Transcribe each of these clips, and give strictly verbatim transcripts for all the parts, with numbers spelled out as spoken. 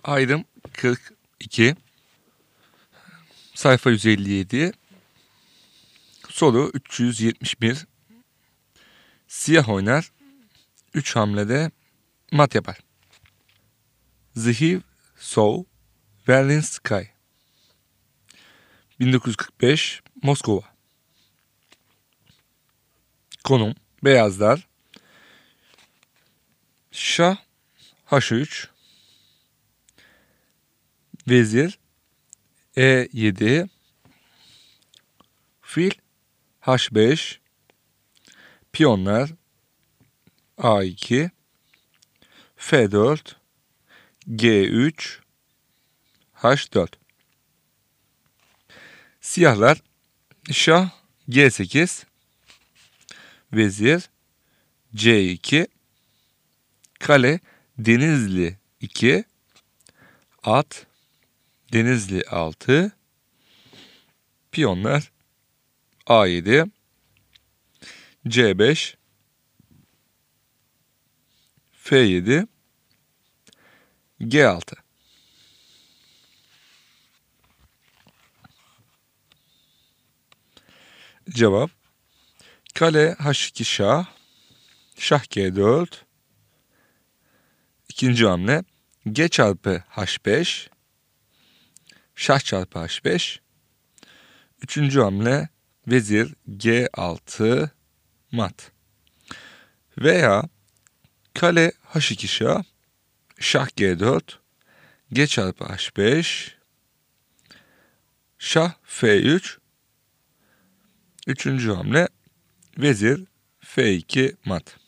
Ayrım kırk iki, sayfa yüz elli yedi, soru üç yüz yetmiş bir. Siyah oynar, üç hamlede mat yapar. Zhiv Sov, Berlin Sky, bin dokuz yüz kırk beş, Moskova. Konum: beyazlar. Şah H üç, vezir E yedi, fil H beş, piyonlar A iki, F dört, G üç, H dört. Siyahlar şah G sekiz, vezir C iki, kale Denizli iki, at Denizli altı, piyonlar A yedi, C beş, F yedi, G altı. Cevap: kale H iki şah, şah G dört, ikinci hamle G çarpı H beş, şah çarpı H beş, üçüncü hamle vezir G altı, mat. Veya kale H iki şah, şah G dört, G çarpı H beş, şah F üç, üçüncü hamle vezir F iki, mat.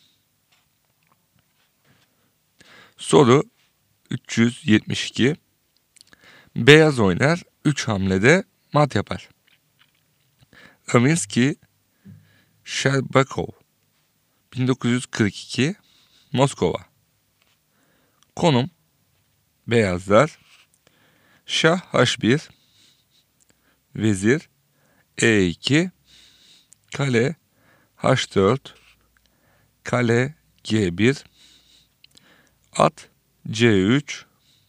Soru üç yüz yetmiş iki. Beyaz oynar, üç hamlede mat yapar. Rimsky Sherbakov, bin dokuz yüz kırk iki, Moskova. Konum: beyazlar. Şah H bir, vezir E iki, kale H dört, kale G bir, at C üç,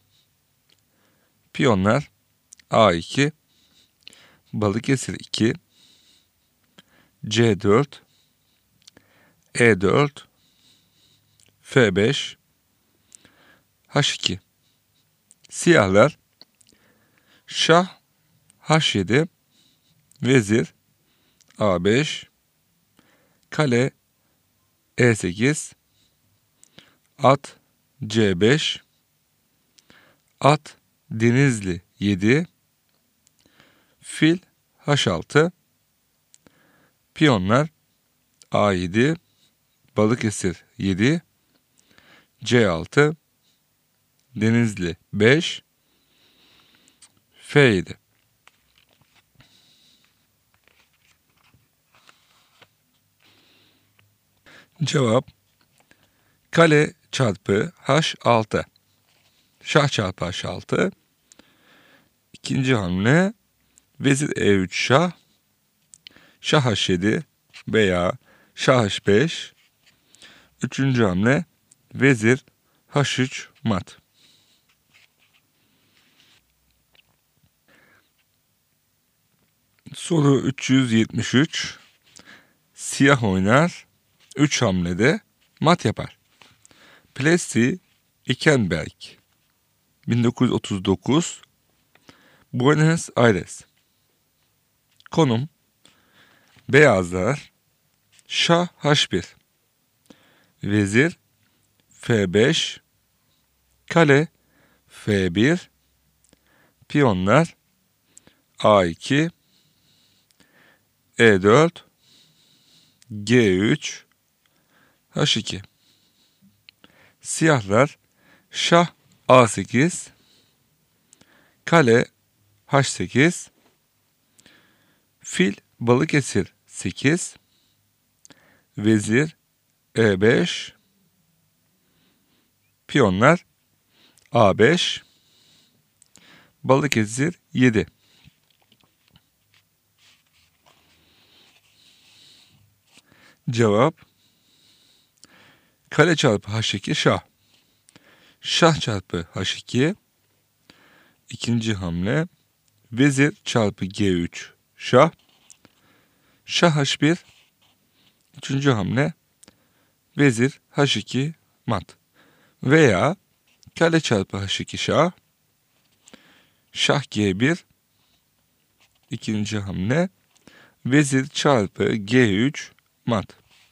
piyonlar A iki, Balıkesir iki, C dört, E dört, F beş, H iki. Siyahlar şah H yedi, vezir A beş, kale E sekiz, at C beş, at Denizli yedi, fil H altı, piyonlar A yedi, Balıkesir yedi, C altı, Denizli beş, F yedi. Cevap: kale çarpı H altı, şah çarpı H altı, ikinci hamle vezir E üç şah, şah H yedi veya şah H beş, üçüncü hamle vezir H üç, mat. Soru üç yüz yetmiş üç. Siyah oynar, üç hamlede mat yapar. Plessy Ekenberg, bin dokuz yüz otuz dokuz, Buenos Aires. Konum: beyazlar. Şah H bir, vezir F beş, kale F bir, piyonlar A iki, E dört, G üç, H iki. Siyahlar şah A sekiz, kale H sekiz, fil Balıkesir sekiz, vezir E beş, piyonlar A beş, Balıkesir yedi. Cevap: kale çarpı H iki şah, şah çarpı H iki, İkinci hamle vezir çarpı G üç şah. Şah H bir. Üçüncü hamle vezir H iki mat. Veya kale çarpı H iki şah. Şah G bir. İkinci hamle vezir çarpı G üç mat.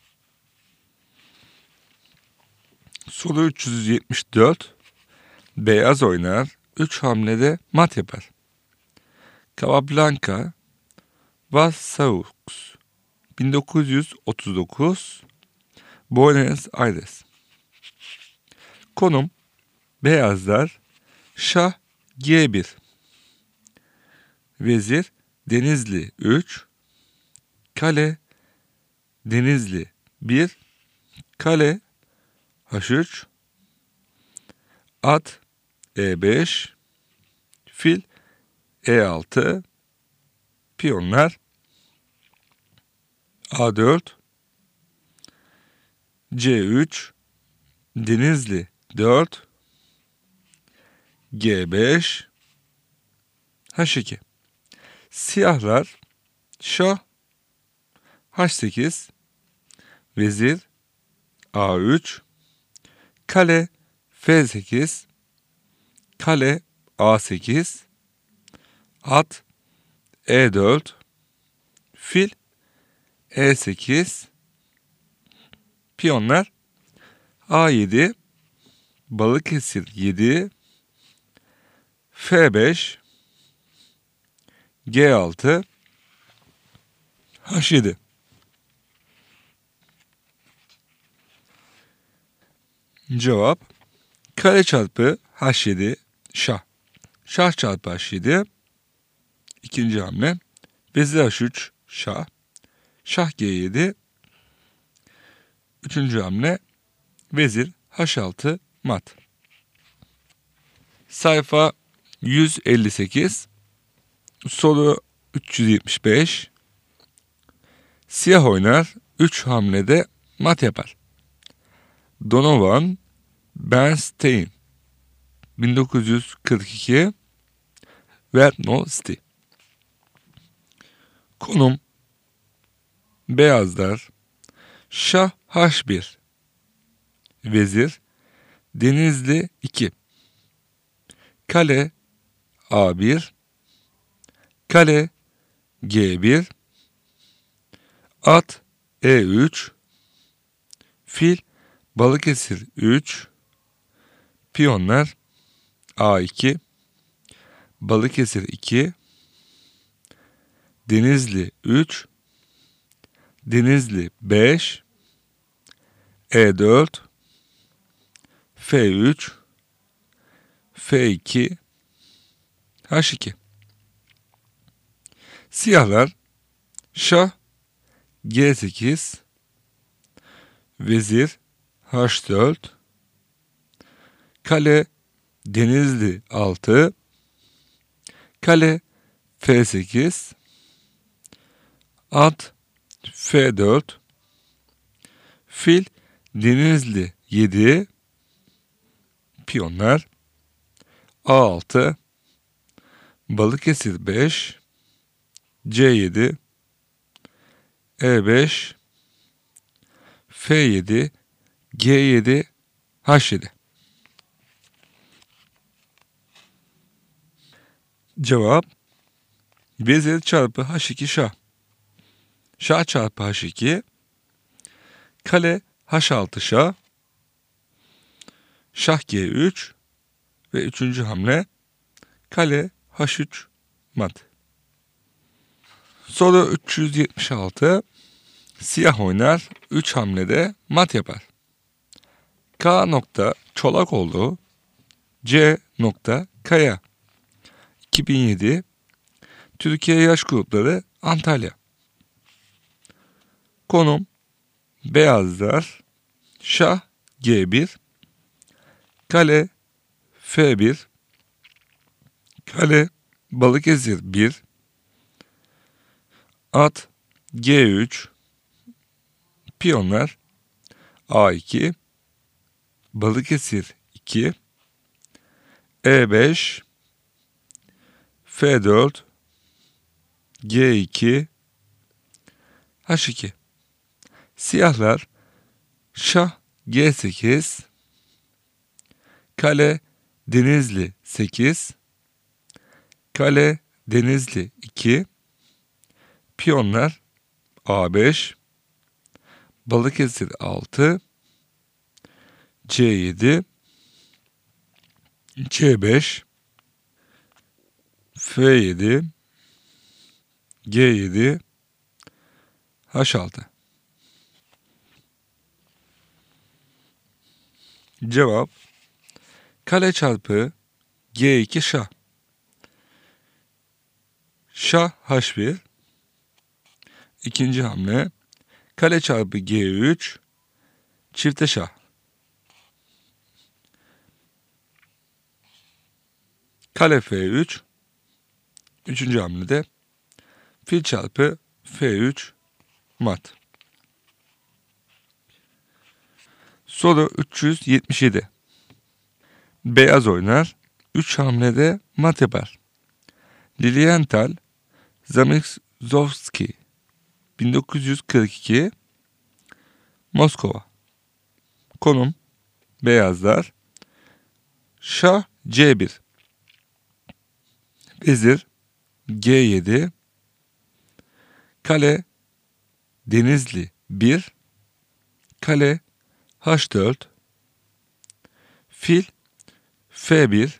Soru üç yüz yetmiş dört. Beyaz oynar. üç hamlede mat yapar. Capablanca, Vaz-Saux, bin dokuz yüz otuz dokuz, Buenos Aires. Konum beyazlar şah G bir. Vezir Denizli üç. Kale Denizli bir. Kale H üç. At E beş. Fil E altı. Piyonlar A dört. C üç. Denizli dört. G beş. H iki. Siyahlar şah H sekiz. Vezir A üç. Kale F sekiz. Kale A sekiz. At E dört. Fil E sekiz. Piyonlar A yedi. Balıkesir yedi. F beş. G altı. H yedi. Cevap kale çarpı H yedi şah. Şah çarpı H yedi. İkinci hamle vezir H üç şah. Şah G yedi. Üçüncü hamle vezir H altı mat. Sayfa yüz elli sekiz. Soru üç yüz yetmiş beş. Siyah oynar. üç hamlede mat yapar. Donovan, Bernstein, bin dokuz yüz kırk iki, Vernosti. Konum beyazlar şah H bir. Vezir Denizli iki. Kale A bir. Kale G bir. At E üç. Fil Balıkesir üç. Piyonlar A iki. Balıkesir iki. Denizli üç. Denizli beş. E dört. F üç. F iki. H iki. Siyahlar şah G sekiz. Vezir H dört. Kale Denizli altı. Kale F sekiz. At F dört. Fil Denizli yedi. Piyonlar A altı. Balıkesir beş. C yedi. E beş. F yedi. G yedi. H yedi. Cevap vezir çarpı H iki şah. Şah çarpı H iki. Kale H altı şah. Şah G üç. Ve üçüncü hamle kale H üç mat. Soru üç yüz yetmiş altı. Siyah oynar. üç hamlede mat yapar. K nokta Çolakoğlu, C nokta Kaya. iki bin yedi. Türkiye Yaş Grupları Antalya. Konum beyazlar şah G bir. Kale F bir. Kale Balıkesir bir. At G üç. Piyonlar A iki. Balıkesir iki. E beş. F dört, G iki, H iki. Siyahlar şah G sekiz, kale Denizli sekiz, kale Denizli iki, piyonlar A beş, Balıkesir altı, C yedi, C beş, F yedi, G yedi, H altı. Cevap kale çarpı G iki şah. Şah H bir. İkinci hamle kale çarpı G üç çifte şah. Kale F üç. Üçüncü hamlede fil çarpı F üç mat. Soru üç yüz yetmiş yedi. Beyaz oynar. üç hamlede mat yapar. Lilienthal Zamyzowski bin dokuz yüz kırk iki Moskova. Konum beyazlar. Şah C bir. Vezir G yedi. Kale Denizli bir. Kale H dört. Fil F bir.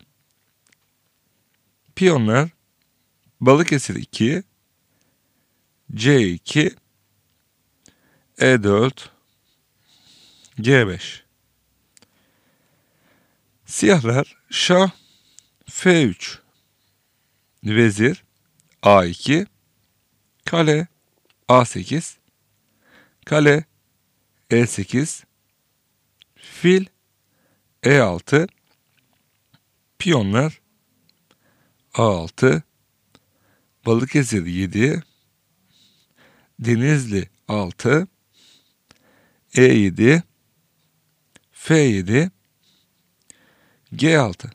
Piyonlar Balıkesir iki. C iki. E dört. G beş. Siyahlar şah F üç. Vezir A iki. Kale A sekiz. Kale E sekiz. Fil E altı. Piyonlar A altı. Balıkesir yedi. Denizli altı. E yedi. F yedi. G altı.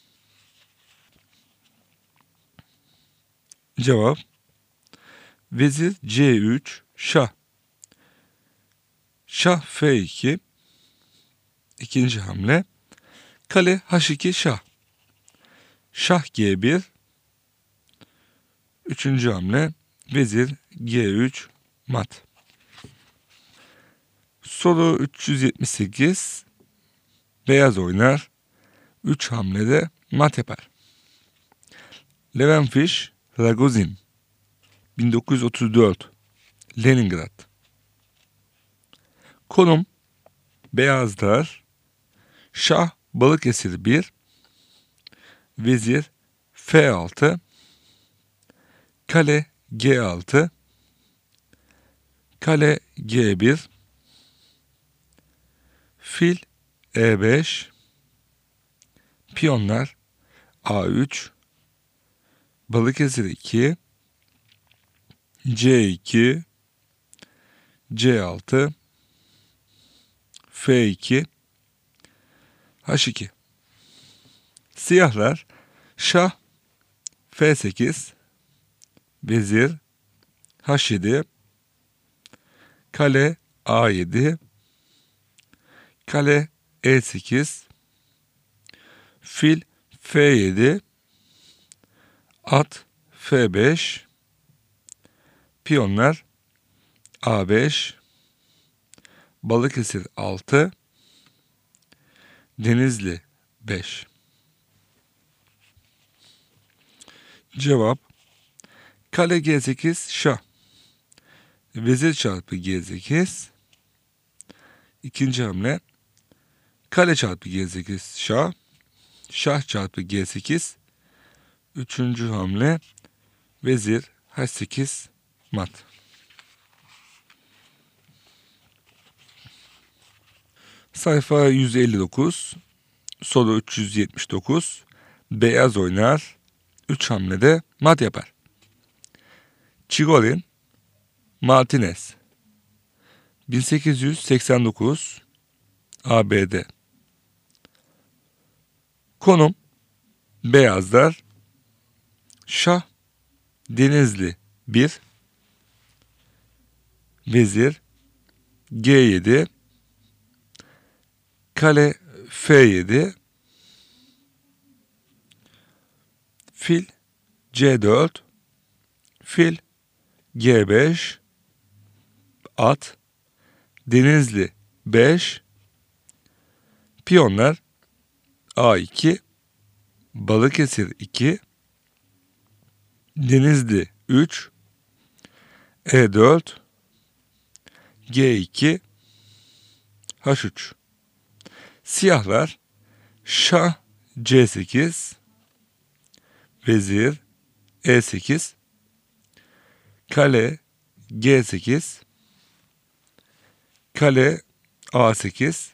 Cevap vezir C üç şah. Şah F iki. İkinci hamle kale H iki şah. Şah G bir. Üçüncü hamle vezir G üç mat. Soru üç yüz yetmiş sekiz. Beyaz oynar. üç hamlede mat yapar. Levenfish Ragozin bin dokuz yüz otuz dört Leningrad. Konum beyazlar. Şah Balıkesir bir. Vezir F altı. Kale G altı. Kale G bir. Fil E beş. Piyonlar A üç. Balıkesir iki. C iki. C altı. F iki. H iki. Siyahlar şah F sekiz. Vezir H yedi. Kale A yedi. Kale E sekiz. Fil F yedi. At F beş. Piyonlar A beş. Balıkesir altı. Denizli beş. Cevap kale G sekiz şah. Vezir çarpı G sekiz. İkinci hamle kale çarpı G sekiz şah. Şah çarpı G sekiz. Üçüncü hamle vezir H sekiz mat. Sayfa yüz elli dokuz. Soru üç yüz yetmiş dokuz. Beyaz oynar. üç hamlede mat yapar. Chigorin Martinez bin sekiz yüz seksen dokuz A B D. Konum beyazlar. Şah Denizli bir, vezir G yedi, kale F yedi, fil C dört, fil G beş, at Denizli beş, piyonlar A iki, Balıkesir iki, Denizli üç, E dört, G iki, H üç. Siyahlar şah C sekiz, vezir E sekiz, kale G sekiz, kale A sekiz,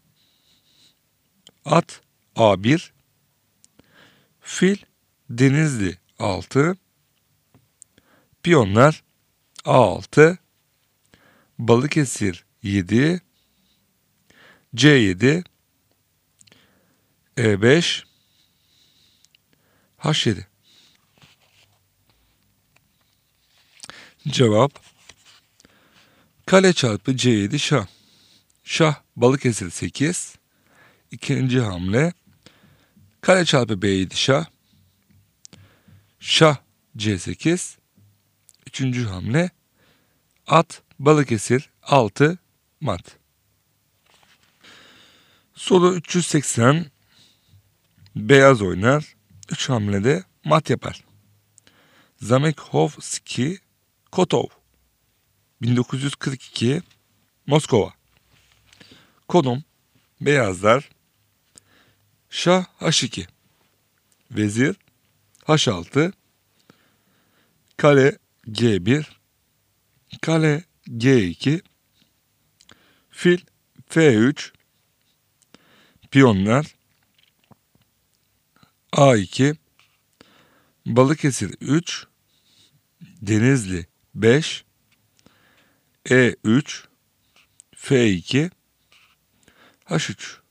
at A bir, fil Denizli altı, piyonlar A altı, Balıkesir yedi, C yedi, E beş, H yedi. Cevap kale çarpı C yedi şah. Şah Balıkesir sekiz. İkinci hamle kale çarpı B yedi şah. Şah C sekiz. Üçüncü hamle at Balıkesir altı mat. Soru üç yüz seksen. Beyaz oynar. üç hamlede mat yapar. Zamekhovski Kotov bin dokuz yüz kırk iki Moskova. Konum beyazlar şah H iki, vezir H altı, kale G bir, kale G iki, fil F üç, piyonlar A iki, Balıkesir üç, Denizli beş, E üç, F iki, H üç.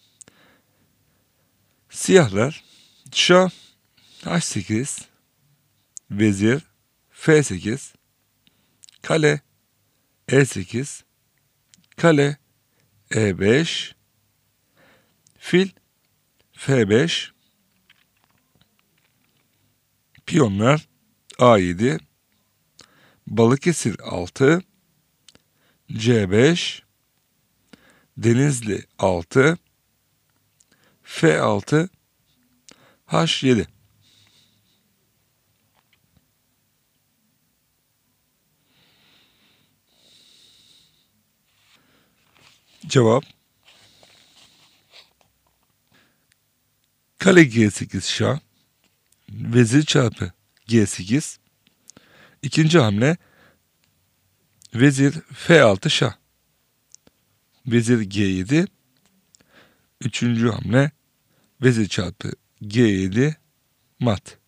Siyahlar şah H sekiz, vezir F sekiz, kale E sekiz, kale E beş, fil F beş, piyonlar A yedi, Balıkesir altı, C beş, Denizli altı, F altı, H yedi. Cevap kale G sekiz şah, vezir çarpı G sekiz. İkinci hamle vezir F altı şah, vezir G yedi. Üçüncü hamle vezir çarpı G yedi mat.